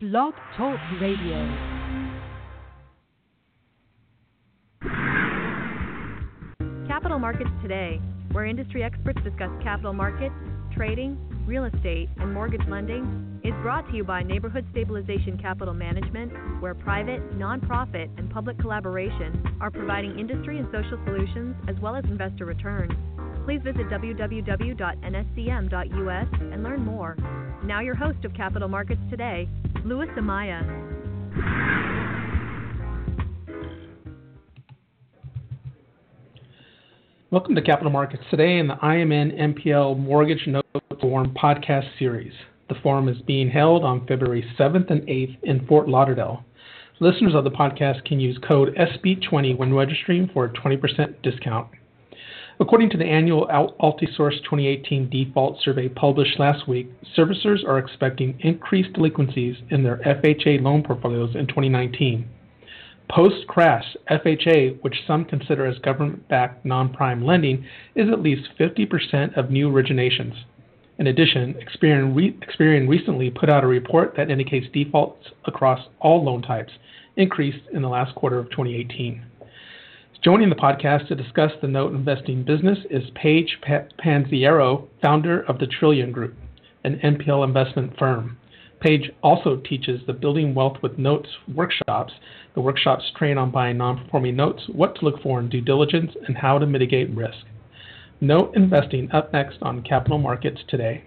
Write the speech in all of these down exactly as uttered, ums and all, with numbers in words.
Blog Talk Radio. Capital Markets Today, where industry experts discuss capital markets, trading, real estate, and mortgage lending, is brought to you by Neighborhood Stabilization Capital Management, where private, nonprofit, and public collaboration are providing industry and social solutions as well as investor returns. Please visit w w w dot n s c m dot u s and learn more. Now your host of Capital Markets Today, Louis Amaya. Welcome to Capital Markets Today in the I M N M P L Mortgage Note Forum podcast series. The forum is being held on February seventh and eighth in Fort Lauderdale. Listeners of the podcast can use code S B twenty when registering for a twenty percent discount. According to the annual Altisource twenty eighteen default survey published last week, servicers are expecting increased delinquencies in their F H A loan portfolios in twenty nineteen. Post-crash, F H A, which some consider as government-backed non-prime lending, is at least fifty percent of new originations. In addition, Experian, re- Experian recently put out a report that indicates defaults across all loan types increased in the last quarter of twenty eighteen. Joining the podcast to discuss the note investing business is Paige Panziero, founder of the Trillion Group, an M P L investment firm. Paige also teaches the Building Wealth with Notes workshops. The workshops train on buying non-performing notes, what to look for in due diligence, and how to mitigate risk. Note investing up next on Capital Markets Today.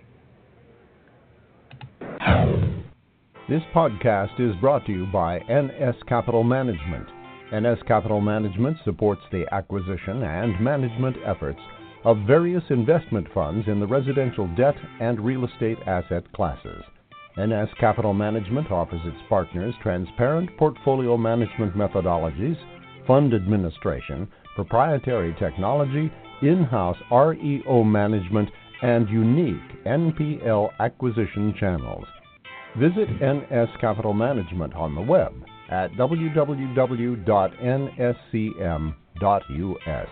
This podcast is brought to you by N S Capital Management. N S Capital Management supports the acquisition and management efforts of various investment funds in the residential debt and real estate asset classes. N S Capital Management offers its partners transparent portfolio management methodologies, fund administration, proprietary technology, in-house R E O management, and unique N P L acquisition channels. Visit N S Capital Management on the web at w w w dot n s c m dot u s.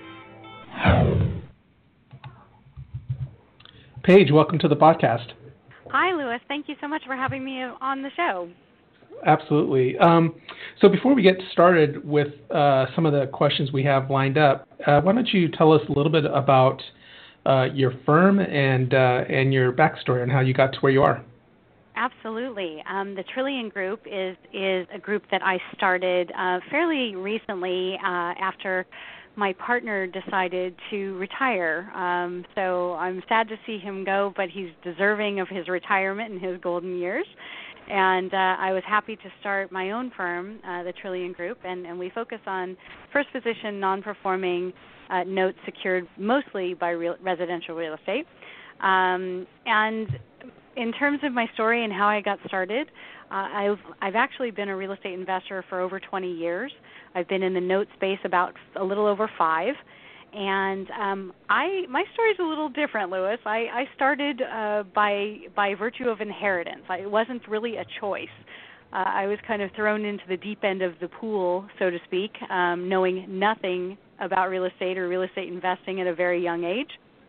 Paige, welcome to the podcast. Hi, Louis. Thank you so much for having me on the show. Absolutely. Um, so before we get started with uh, some of the questions we have lined up, uh, why don't you tell us a little bit about uh, your firm and uh, and your backstory and how you got to where you are? Absolutely. Um, the Trillion Group is is a group that I started uh, fairly recently uh, after my partner decided to retire. Um, so I'm sad to see him go, but he's deserving of his retirement and his golden years. And uh, I was happy to start my own firm, uh, the Trillion Group, and, and we focus on first position non-performing uh, notes secured mostly by real, residential real estate. Um, and in terms of my story and how I got started, uh, I've, I've actually been a real estate investor for over twenty years. I've been in the note space about a little over five. And um, I my story is a little different, Louis. I, I started uh, by by virtue of inheritance. I, it wasn't really a choice. Uh, I was kind of thrown into the deep end of the pool, so to speak, um, knowing nothing about real estate or real estate investing at a very young age.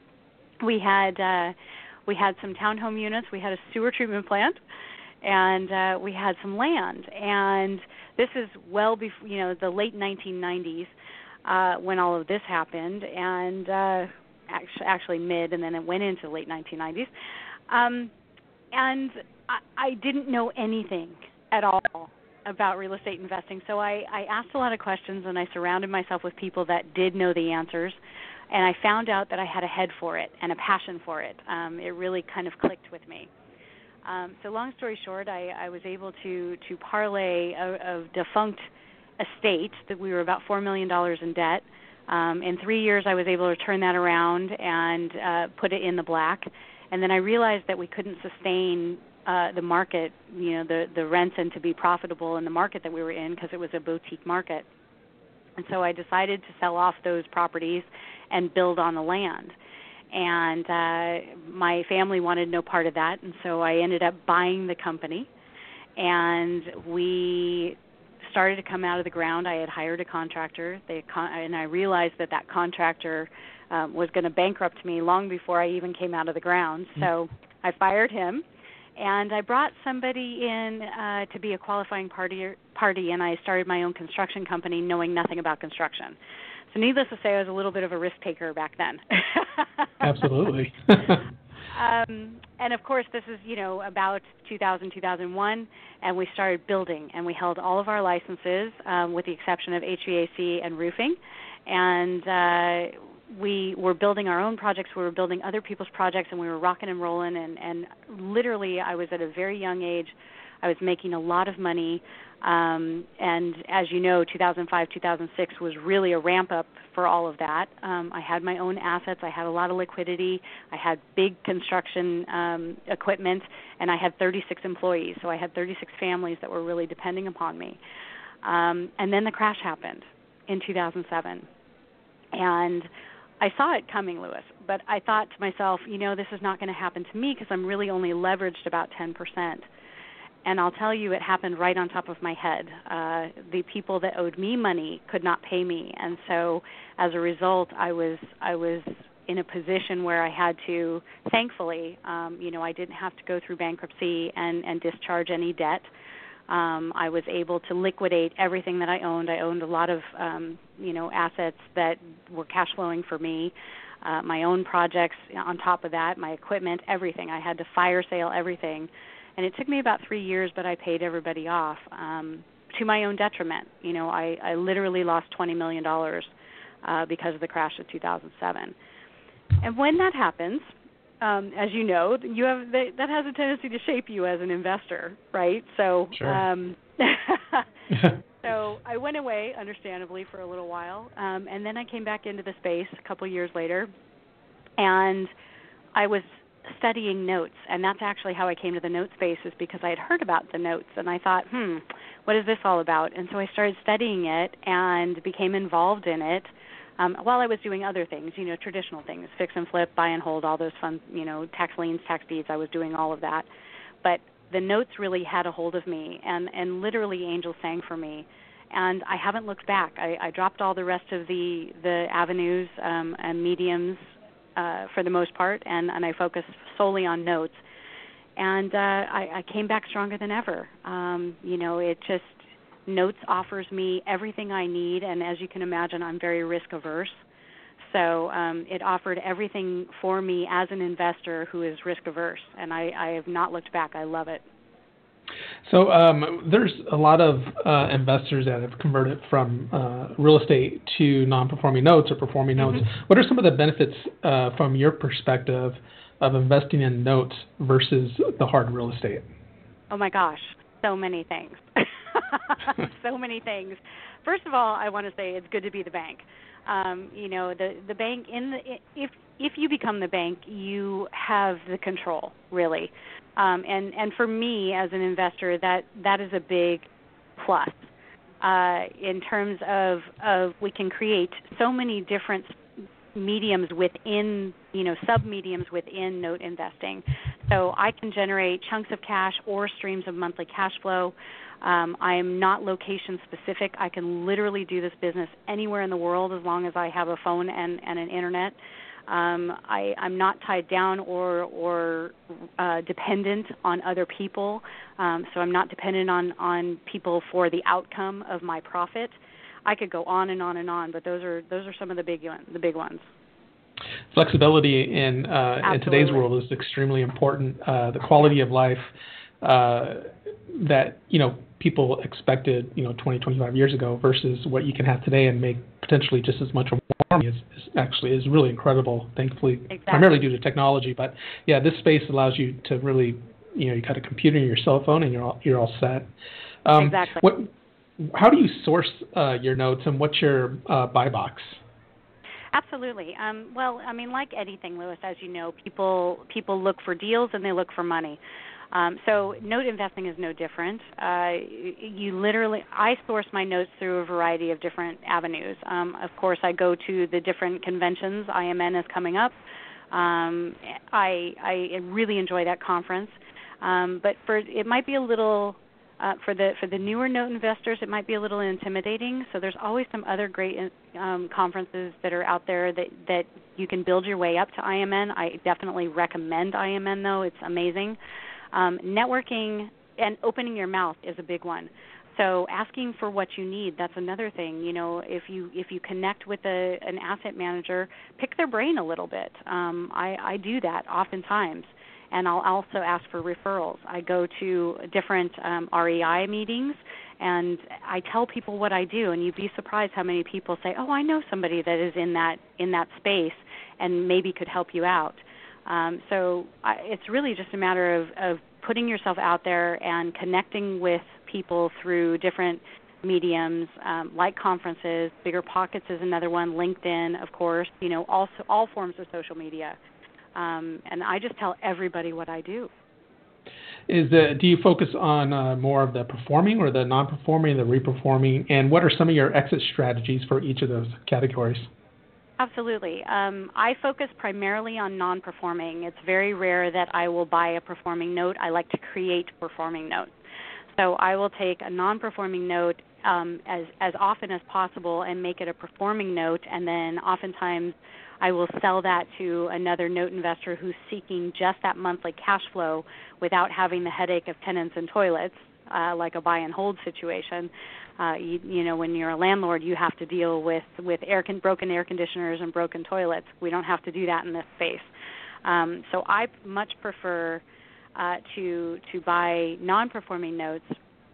We had uh, we had some townhome units. We had a sewer treatment plant, and uh, we had some land. And this is well before, you know, the late nineteen nineties. Uh, when all of this happened, and uh, actually, actually mid, and then it went into the late nineteen nineties. Um, and I, I didn't know anything at all about real estate investing, so I, I asked a lot of questions, and I surrounded myself with people that did know the answers, and I found out that I had a head for it and a passion for it. Um, it really kind of clicked with me. Um, so long story short, I, I was able to, to parlay a, a defunct estate that we were about four million dollars in debt. Um, in three years, I was able to turn that around and uh, put it in the black. And then I realized that we couldn't sustain uh, the market, you know, the, the rents and to be profitable in the market that we were in because it was a boutique market. And so I decided to sell off those properties and build on the land. And uh, my family wanted no part of that, and so I ended up buying the company. And we started to come out of the ground. I had hired a contractor, they con- and I realized that that contractor um, was going to bankrupt me long before I even came out of the ground. Mm-hmm. So I fired him, And I brought somebody in uh, to be a qualifying party, party, and I started my own construction company knowing nothing about construction. So needless to say, I was a little bit of a risk taker back then. Absolutely. um, and, of course, this is, you know, about two thousand, two thousand one, and we started building, and we held all of our licenses um, with the exception of H V A C and roofing. And uh, we were building our own projects. We were building other people's projects, and we were rocking and rolling. And, and literally, I was at a very young age. I was making a lot of money. Um, and as you know, two thousand five, two thousand six was really a ramp up for all of that. Um, I had my own assets. I had a lot of liquidity. I had big construction um, equipment, and I had thirty-six employees. So I had thirty-six families that were really depending upon me. Um, and then the crash happened in two thousand seven. And I saw it coming, Lewis, but I thought to myself, you know, this is not going to happen to me because I'm really only leveraged about ten percent. And I'll tell you, it happened right on top of my head. Uh, the people that owed me money could not pay me, and so as a result, I was I was in a position where I had to, thankfully, um, you know, I didn't have to go through bankruptcy and, and discharge any debt. Um, I was able to liquidate everything that I owned. I owned a lot of, um, you know, assets that were cash flowing for me. Uh, my own projects on top of that, my equipment, everything. I had to fire sale everything. And it took me about three years, but I paid everybody off um, to my own detriment. You know, I, I literally lost twenty million dollars uh, because of the crash of two thousand seven. And when that happens, um, as you know, you have the, that has a tendency to shape you as an investor, right? So, sure. um, so I went away, understandably, for a little while, um, and then I came back into the space a couple years later, and I was studying notes, and that's actually how I came to the note space, is because I had heard about the notes, and I thought, hmm, what is this all about? And so I started studying it and became involved in it um, while I was doing other things, you know, traditional things, fix and flip, buy and hold, all those fun, you know, tax liens, tax deeds. I was doing all of that. But the notes really had a hold of me, and, and literally angels sang for me. And I haven't looked back. I, I dropped all the rest of the, the avenues um, and mediums Uh, for the most part, and, and I focused solely on notes. And uh, I, I came back stronger than ever. Um, you know, it just, notes offers me everything I need, and as you can imagine, I'm very risk averse. So um, it offered everything for me as an investor who is risk averse, and I, I have not looked back. I love it. So um, there's a lot of uh, investors that have converted from uh, real estate to non-performing notes or performing notes. Mm-hmm. What are some of the benefits uh, from your perspective of investing in notes versus the hard real estate? Oh my gosh, so many things. so many things. First of all, I want to say it's good to be the bank. Um, you know, the the bank in the if if you become the bank, you have the control, really. Um, and, and for me as an investor, that, that is a big plus uh, in terms of, of we can create so many different mediums within, you know, sub-mediums within note investing. So I can generate chunks of cash or streams of monthly cash flow. Um, I am not location specific. I can literally do this business anywhere in the world as long as I have a phone and, and an internet. Um, I, I'm not tied down or, or uh, dependent on other people, um, so I'm not dependent on, on people for the outcome of my profit. I could go on and on and on, but those are those are some of the big one, the big ones. Flexibility in uh, in today's world is extremely important. Uh, the quality of life uh, that you know people expected you know twenty, twenty-five years ago versus what you can have today and make potentially just as much or more is, is actually is really incredible. Thankfully, exactly. primarily due to technology. But yeah, this space allows you to really you know you got a computer and your cell phone and you're all, you're all set. Um, exactly. What, how do you source uh, your notes, and what's your uh, buy box? Absolutely. Um, well, I mean, like anything, Lewis, as you know, people people look for deals and they look for money. Um, so note investing is no different. Uh, you literally, I source my notes through a variety of different avenues. Um, of course, I go to the different conventions. I M N is coming up. Um, I I really enjoy that conference. Um, but for it might be a little. Uh, for the for the newer note investors, it might be a little intimidating. So there's always some other great um, conferences that are out there that, that you can build your way up to I M N. I definitely recommend I M N, though. It's amazing. Um, networking and opening your mouth is a big one. So asking for what you need, that's another thing. You know, if you if you connect with a, an asset manager, pick their brain a little bit. Um, I, I do that oftentimes, and I'll also ask for referrals. I go to different um, R E I meetings, and I tell people what I do, and you'd be surprised how many people say, oh, I know somebody that is in that in that space and maybe could help you out. Um, so I, it's really just a matter of, of putting yourself out there and connecting with people through different mediums, um, like conferences. Bigger Pockets is another one. LinkedIn, of course. You know, also all forms of social media. Um, and I just tell everybody what I do. Is the do you focus on uh, more of the performing or the non-performing, the reperforming, and what are some of your exit strategies for each of those categories? Absolutely. Um, I focus primarily on non-performing. It's very rare that I will buy a performing note. I like to create performing notes. So I will take a non-performing note um, as, as often as possible and make it a performing note, and then oftentimes I will sell that to another note investor who's seeking just that monthly cash flow without having the headache of tenants and toilets, uh, like a buy and hold situation. Uh, you, you know, when you're a landlord, you have to deal with, with air con- broken air conditioners and broken toilets. We don't have to do that in this space. Um, so I much prefer uh, to to buy non-performing notes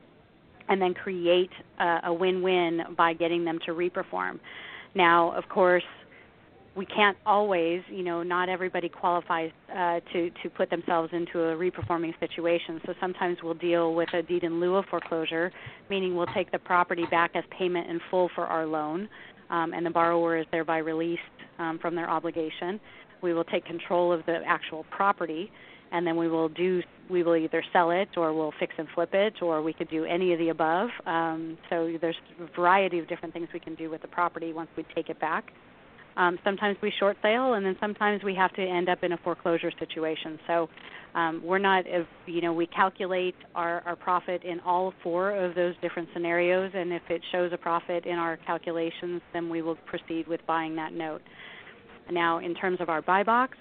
and then create uh, a win-win by getting them to reperform. Now, of course, we can't always, you know, not everybody qualifies uh, to, to put themselves into a reperforming situation. So sometimes we'll deal with a deed in lieu of foreclosure, meaning we'll take the property back as payment in full for our loan, um, and the borrower is thereby released um, from their obligation. We will take control of the actual property, and then we will do we will either sell it or we'll fix and flip it, or we could do any of the above. Um, so there's a variety of different things we can do with the property once we take it back. Um, sometimes we short sale, and then sometimes we have to end up in a foreclosure situation. So um, we're not, if, you know, we calculate our, our profit in all four of those different scenarios, and if it shows a profit in our calculations, then we will proceed with buying that note. Now, in terms of our buy box,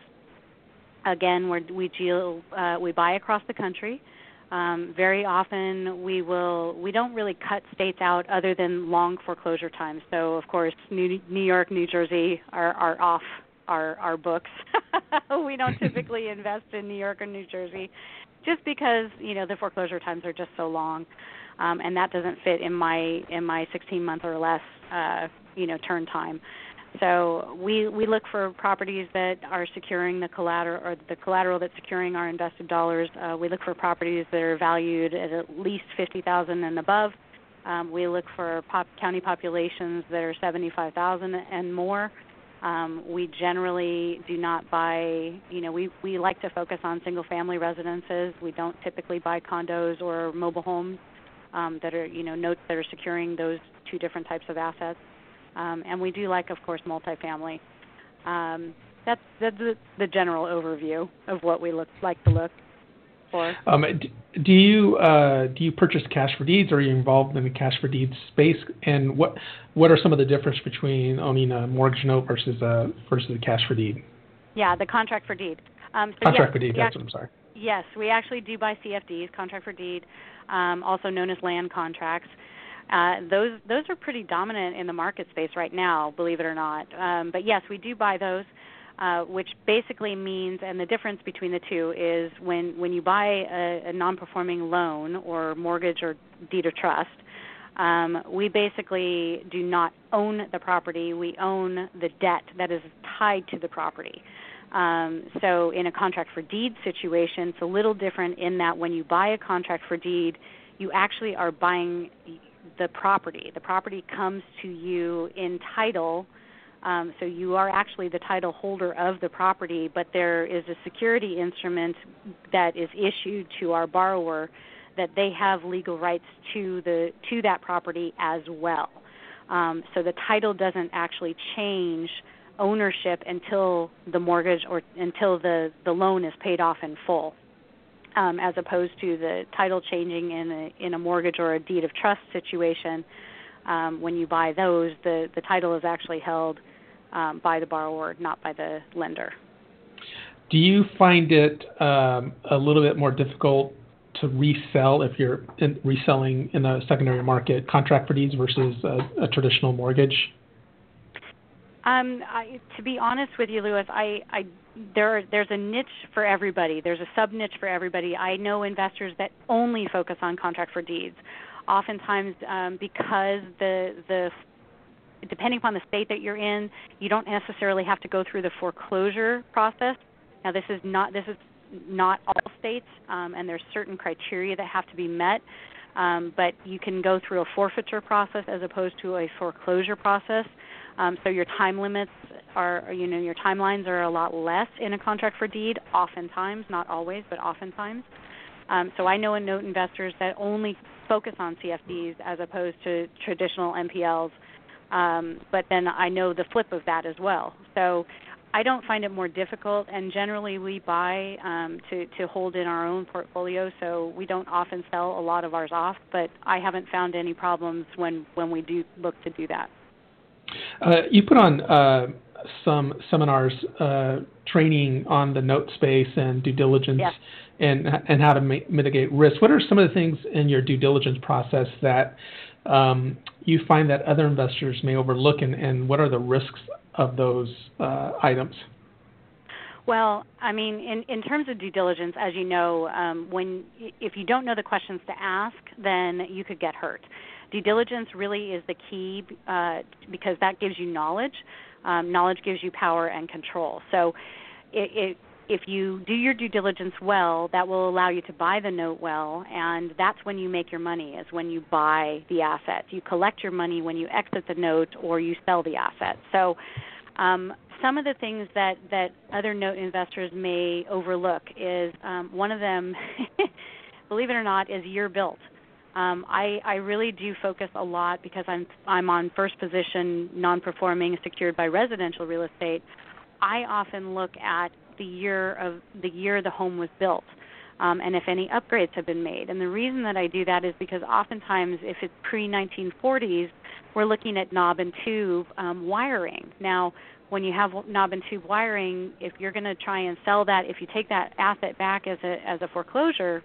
again, we're, we deal, uh, we buy across the country. Um, very often we will we don't really cut states out other than long foreclosure times. So of course New, New York, New Jersey are, are off our, our books. We don't typically invest in New York or New Jersey just because, you know, the foreclosure times are just so long, um, and that doesn't fit in my in my sixteen month or less uh, you know turn time. So we, we look for properties that are securing the collateral or the collateral that's securing our invested dollars. Uh, we look for properties that are valued at at least fifty thousand dollars and above. Um, we look for pop, county populations that are seventy-five thousand dollars and more. Um, we generally do not buy, you know, we, we like to focus on single-family residences. We don't typically buy condos or mobile homes um, that are, you know, notes that are securing those two different types of assets. Um, and we do like, of course, multifamily. Um, that's, that's the, the general overview of what we look like to look for. Um, do you uh, do you purchase cash for deeds, or are you involved in the cash for deeds space? And what what are some of the difference between owning a mortgage note versus a versus a cash for deed? Yeah, the contract for deed. Um, so contract yes, for deed. That's actually, what I'm sorry. Yes, we actually do buy C F Ds, contract for deed, um, also known as land contracts. Uh, those those are pretty dominant in the market space right now, believe it or not. Um, but yes, we do buy those, uh, which basically means, and the difference between the two is when, when you buy a, a non-performing loan or mortgage or deed of trust, um, we basically do not own the property. We own the debt that is tied to the property. Um, so in a contract for deed situation, it's a little different in that when you buy a contract for deed, you actually are buying the property. The property comes to you in title, um, so you are actually the title holder of the property, but there is a security instrument that is issued to our borrower that they have legal rights to the to that property as well. Um, so the title doesn't actually change ownership until the mortgage or until the, the loan is paid off in full. Um, as opposed to the title changing in a, in a mortgage or a deed of trust situation. Um, when you buy those, the, the title is actually held um, by the borrower, not by the lender. Do you find it um, a little bit more difficult to resell if you're in, reselling in a secondary market contract for deeds versus a, a traditional mortgage? Um, I, to be honest with you, Louis, I, I there there's a niche for everybody. There's a sub niche for everybody. I know investors that only focus on contract for deeds. Oftentimes, um, because the the depending upon the state that you're in, you don't necessarily have to go through the foreclosure process. Now, this is not this is not all states, um, and there's certain criteria that have to be met. Um, but you can go through a forfeiture process as opposed to a foreclosure process. Um, so your time limits are, you know, your timelines are a lot less in a contract for deed, oftentimes, not always, but oftentimes. Um, so I know in note investors that only focus on C F Ds as opposed to traditional M P Ls. Um, but then I know the flip of that as well. So I don't find it more difficult, and generally we buy um, to, to hold in our own portfolio, so we don't often sell a lot of ours off, but I haven't found any problems when, when we do look to do that. Uh, you put on uh, some seminars uh, training on the note space and due diligence yes. and, and how to ma- mitigate risk. What are some of the things in your due diligence process that um, you find that other investors may overlook, and, and what are the risks of those uh, items? Well, I mean, in, in terms of due diligence, as you know, um, when if you don't know the questions to ask, then you could get hurt. Due diligence really is the key uh, because that gives you knowledge. Um, knowledge gives you power and control. So it, it, if you do your due diligence well, that will allow you to buy the note well, and that's when you make your money, is when you buy the asset. You collect your money when you exit the note or you sell the asset. So um, some of the things that, that other note investors may overlook is um, one of them, believe it or not, is year built. Um, I, I really do focus a lot because I'm I'm on first position, non-performing, secured by residential real estate. I often look at the year of the year the home was built, um, and if any upgrades have been made. And the reason that I do that is because oftentimes, if it's pre nineteen forties, we're looking at knob and tube um, wiring. Now, when you have knob and tube wiring, if you're going to try and sell that, if you take that asset back as a as a foreclosure,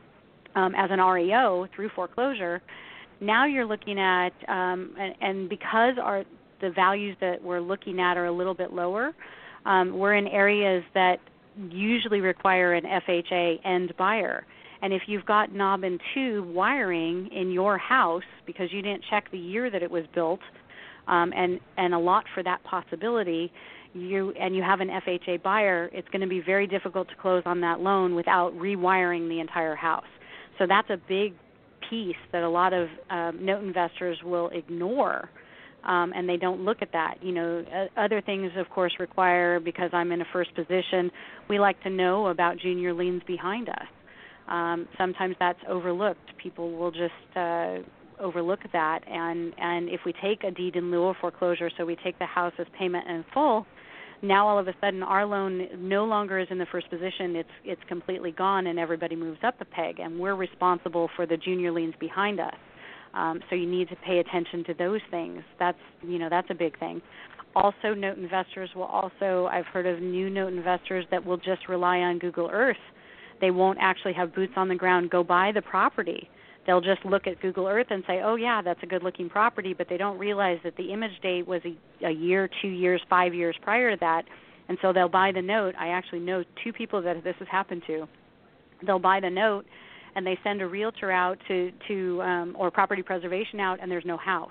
Um, as an R E O through foreclosure, now you're looking at, um, and, and because our the values that we're looking at are a little bit lower, um, we're in areas that usually require an F H A end buyer. And if you've got knob and tube wiring in your house because you didn't check the year that it was built, um, and, and a lot for that possibility, you and you have an F H A buyer, it's going to be very difficult to close on that loan without rewiring the entire house. So that's a big piece that a lot of um, note investors will ignore, um, and they don't look at that. You know, uh, other things, of course, require, because I'm in a first position, we like to know about junior liens behind us. Um, sometimes that's overlooked. People will just uh, overlook that, and, and if we take a deed in lieu of foreclosure, so we take the house as payment in full, now all of a sudden our loan no longer is in the first position. It's it's completely gone, and everybody moves up a peg, and we're responsible for the junior liens behind us. Um, so you need to pay attention to those things. That's you know that's a big thing. Also, note investors will also, I've heard of new note investors that will just rely on Google Earth. They won't actually have boots on the ground go buy the property. They'll just look at Google Earth and say, oh, yeah, that's a good-looking property, but they don't realize that the image date was a, a year, two years, five years prior to that, and so they'll buy the note. I actually know two people that this has happened to. They'll buy the note, and they send a realtor out to, to um, or property preservation out, and there's no house.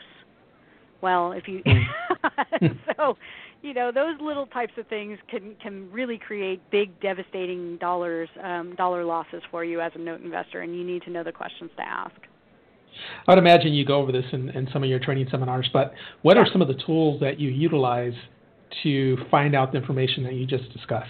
Well, if you – so, you know, those little types of things can, can really create big, devastating dollars, um, dollar losses for you as a note investor, and you need to know the questions to ask. I would imagine you go over this in, in some of your training seminars, but what yeah. are some of the tools that you utilize to find out the information that you just discussed?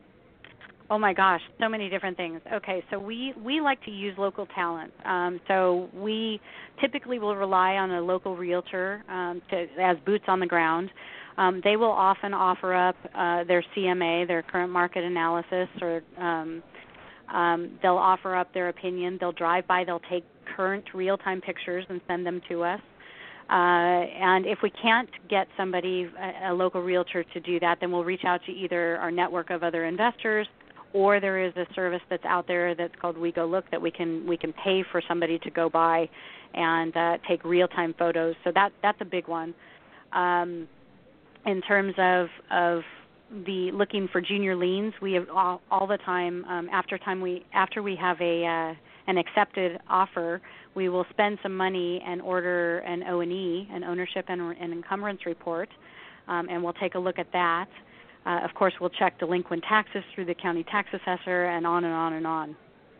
Oh, my gosh, so many different things. Okay, so we, we like to use local talent. Um, so we typically will rely on a local realtor um, to, as boots on the ground. Um, they will often offer up uh, their C M A, their current market analysis, or um, um, they'll offer up their opinion. They'll drive by, they'll take current real-time pictures and send them to us. and if we can't get somebody, a, a local realtor, to do that, then we'll reach out to either our network of other investors, or there is a service that's out there that's called We Go Look that we can we can pay for somebody to go by and uh, take real-time photos. So that that's a big one. Um, in terms of of the looking for junior liens, we have all, all the time um, after time we after we have a uh, an accepted offer, we will spend some money and order an O and E, an ownership and an encumbrance report, um, and we'll take a look at that. Uh, of course, we'll check delinquent taxes through the county tax assessor, and on and on and on.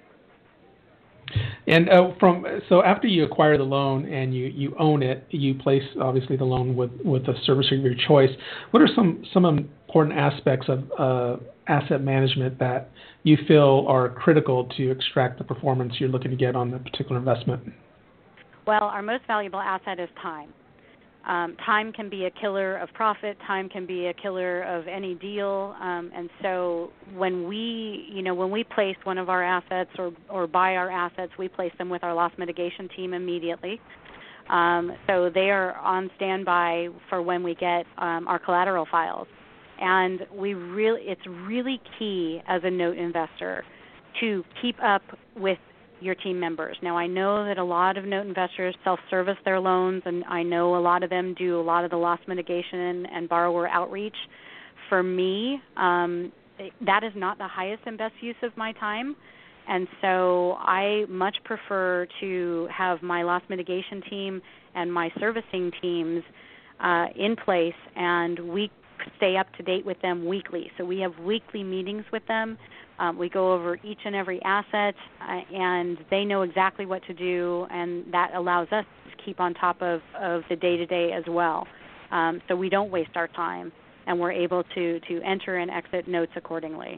And uh, from so after you acquire the loan and you, you own it, you place obviously the loan with, with a servicer of your choice. What are some some important aspects of uh, asset management that you feel are critical to extract the performance you're looking to get on the particular investment? Well, our most valuable asset is time. Um, time can be a killer of profit. Time can be a killer of any deal. Um, and so when we, you know, when we place one of our assets or, or buy our assets, we place them with our loss mitigation team immediately. Um, so they are on standby for when we get um, our collateral files. And we really, it's really key as a note investor to keep up with your team members. Now, I know that a lot of note investors self-service their loans, and I know a lot of them do a lot of the loss mitigation and borrower outreach. For me, um, that is not the highest and best use of my time, and so I much prefer to have my loss mitigation team and my servicing teams uh, in place, and we stay up to date with them weekly. So we have weekly meetings with them. Um, we go over each and every asset, uh, and they know exactly what to do, and that allows us to keep on top of, of the day-to-day as well. Um, so we don't waste our time, and we're able to, to enter and exit notes accordingly.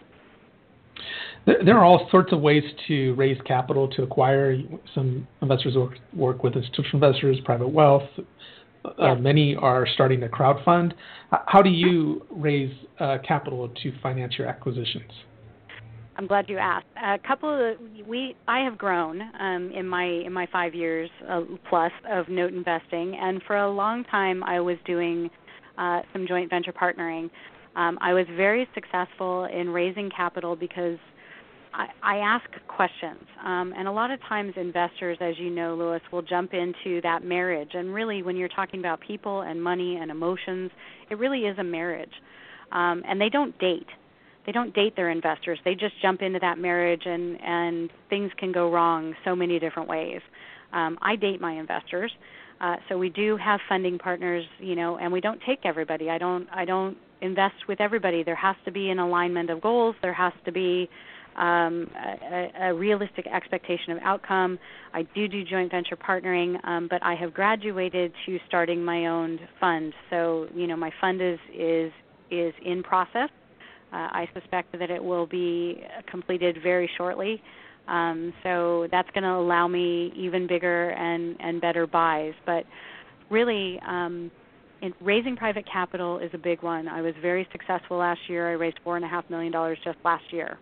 There are all sorts of ways to raise capital to acquire. Some investors work, work with institutional investors, private wealth. Uh, yes. Many are starting to crowdfund. How do you raise uh, capital to finance your acquisitions? I'm glad you asked. A couple of we I have grown um, in my in my five years uh, plus of note investing, and for a long time I was doing uh, some joint venture partnering. Um, I was very successful in raising capital because I, I ask questions, um, and a lot of times investors, as you know, Louis, will jump into that marriage. And really, when you're talking about people and money and emotions, it really is a marriage, um, and they don't date. They don't date their investors. They just jump into that marriage, and, and things can go wrong so many different ways. Um, I date my investors, uh, so we do have funding partners, you know, and we don't take everybody. I don't. I don't invest with everybody. There has to be an alignment of goals. There has to be um, a, a realistic expectation of outcome. I do do joint venture partnering, um, but I have graduated to starting my own fund. So, you know, my fund is is is in process. Uh, I suspect that it will be completed very shortly. Um, so that's going to allow me even bigger and, and better buys. But really, um, in raising private capital is a big one. I was very successful last year. I raised four point five million dollars just last year.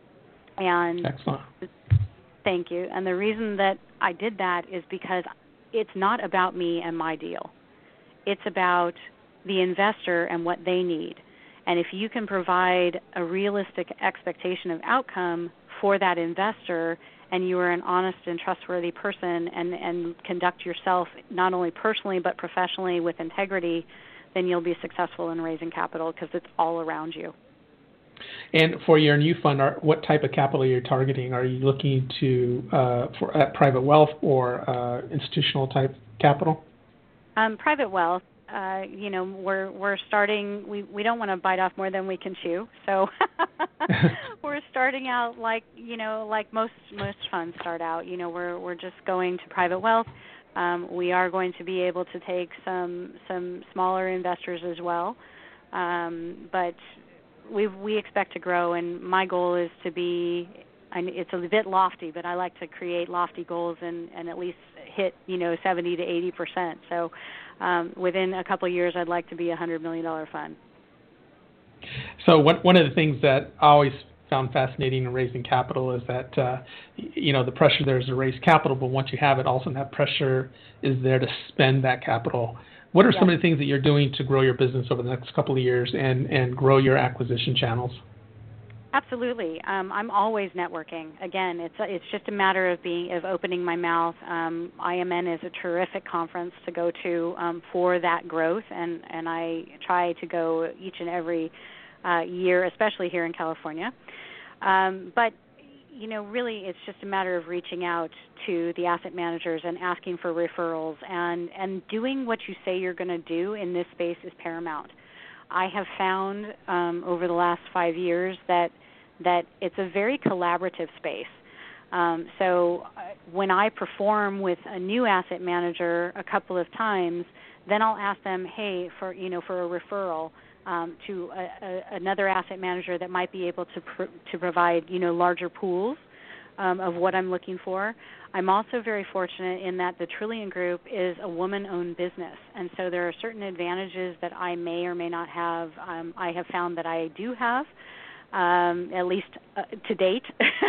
And Excellent. Thank you. And the reason that I did that is because it's not about me and my deal. It's about the investor and what they need. And if you can provide a realistic expectation of outcome for that investor, and you are an honest and trustworthy person and, and conduct yourself not only personally but professionally with integrity, then you'll be successful in raising capital because it's all around you. And for your new fund, are, what type of capital are you targeting? Are you looking to uh, for uh, private wealth or uh, institutional type capital? Um, private wealth. Uh, you know, we're we're starting. We, we don't want to bite off more than we can chew, so we're starting out like you know, like most most funds start out. You know, we're we're just going to private wealth. Um, we are going to be able to take some some smaller investors as well, um, but we we expect to grow. And my goal is to be. And it's a bit lofty, but I like to create lofty goals and, and at least hit you know seventy to eighty percent. So. Um, within a couple of years, I'd like to be a one hundred million dollars fund. So one, one of the things that I always found fascinating in raising capital is that, uh, you know, the pressure there is to raise capital, but once you have it, also that pressure is there to spend that capital. What are yes. some of the things that you're doing to grow your business over the next couple of years and, and grow your acquisition channels? Absolutely. Um, I'm always networking. Again, it's a, it's just a matter of being of opening my mouth. Um, I M N is a terrific conference to go to um, for that growth, and, and I try to go each and every uh, year, especially here in California. Um, but you know, really, it's just a matter of reaching out to the asset managers and asking for referrals, and, and doing what you say you're going to do in this space is paramount. I have found um, over the last five years that that it's a very collaborative space. Um, so uh, when I perform with a new asset manager a couple of times, then I'll ask them, hey, for you know, for a referral um, to a, a, another asset manager that might be able to pr- to provide you know larger pools um, of what I'm looking for. I'm also very fortunate in that the Trillian Group is a woman-owned business, and so there are certain advantages that I may or may not have. Um, I have found that I do have, um, at least uh, to date.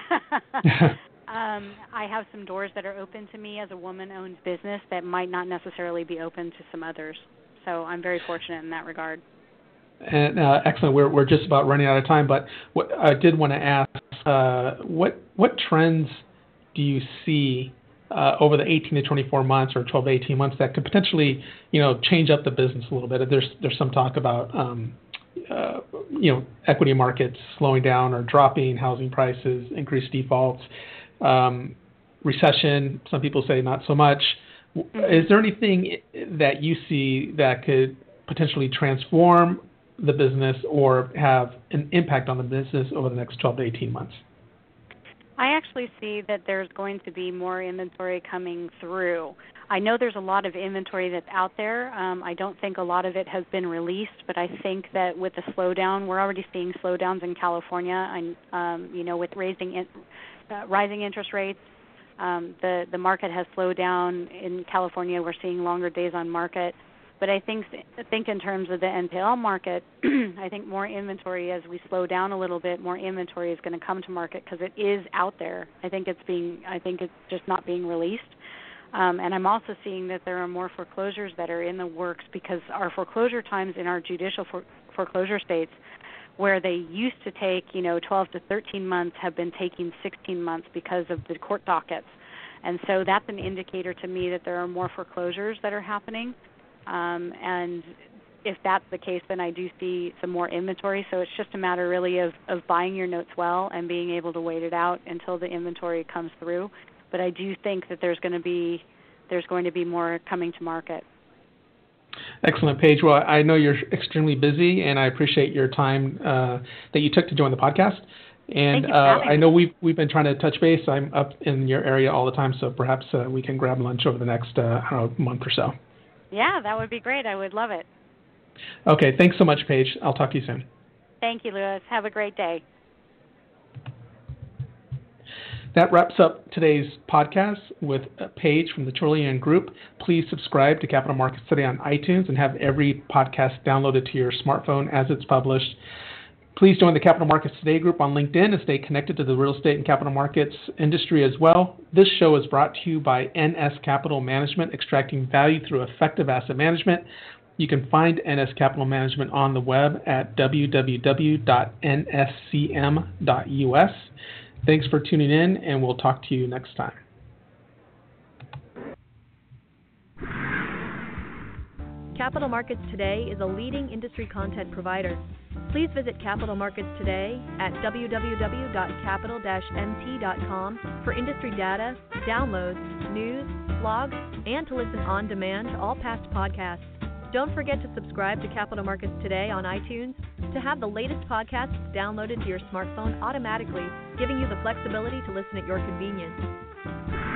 um, I have some doors that are open to me as a woman-owned business that might not necessarily be open to some others. So I'm very fortunate in that regard. And uh, excellent. We're we're just about running out of time, but what I did want to ask, uh, what what trends do you see uh, over the eighteen to twenty-four months or twelve to eighteen months that could potentially, you know, change up the business a little bit? There's there's some talk about, um, uh, you know, equity markets slowing down or dropping, housing prices, increased defaults, um, recession. Some people say not so much. Mm-hmm. Is there anything that you see that could potentially transform the business or have an impact on the business over the next twelve to eighteen months? I actually see that there's going to be more inventory coming through. I know there's a lot of inventory that's out there. Um, I don't think a lot of it has been released, but I think that with the slowdown, we're already seeing slowdowns in California, and um, you know, with raising in, uh, rising interest rates, um, the the market has slowed down in California. We're seeing longer days on market. But I think think in terms of the N P L market, I think more inventory as we slow down a little bit, more inventory is going to come to market because it is out there. I think it's being, I think it's just not being released. Um, and I'm also seeing that there are more foreclosures that are in the works because our foreclosure times in our judicial for, foreclosure states, where they used to take, you know, twelve to thirteen months, have been taking sixteen months because of the court dockets. And so that's an indicator to me that there are more foreclosures that are happening. Um, and if that's the case, then I do see some more inventory. So it's just a matter really of, of buying your notes well and being able to wait it out until the inventory comes through. But I do think that there's going to be there's going to be more coming to market. Excellent, Paige. Well, I know you're extremely busy, and I appreciate your time uh, that you took to join the podcast. And Thank you for uh, having I know me. we've we've been trying to touch base. I'm up in your area all the time, so perhaps uh, we can grab lunch over the next uh, I don't know, month or so. Yeah, that would be great. I would love it. Okay, thanks so much, Paige. I'll talk to you soon. Thank you, Louis. Have a great day. That wraps up today's podcast with Paige from the Trillian Group. Please subscribe to Capital Markets Today on iTunes and have every podcast downloaded to your smartphone as it's published. Please join the Capital Markets Today group on LinkedIn and stay connected to the real estate and capital markets industry as well. This show is brought to you by N S Capital Management, extracting value through effective asset management. You can find N S Capital Management on the web at w w w dot n s c m dot u s. Thanks for tuning in, and we'll talk to you next time. Capital Markets Today is a leading industry content provider. Please visit Capital Markets Today at w w w dot capital dash m t dot com for industry data, downloads, news, blogs, and to listen on demand to all past podcasts. Don't forget to subscribe to Capital Markets Today on iTunes to have the latest podcasts downloaded to your smartphone automatically, giving you the flexibility to listen at your convenience.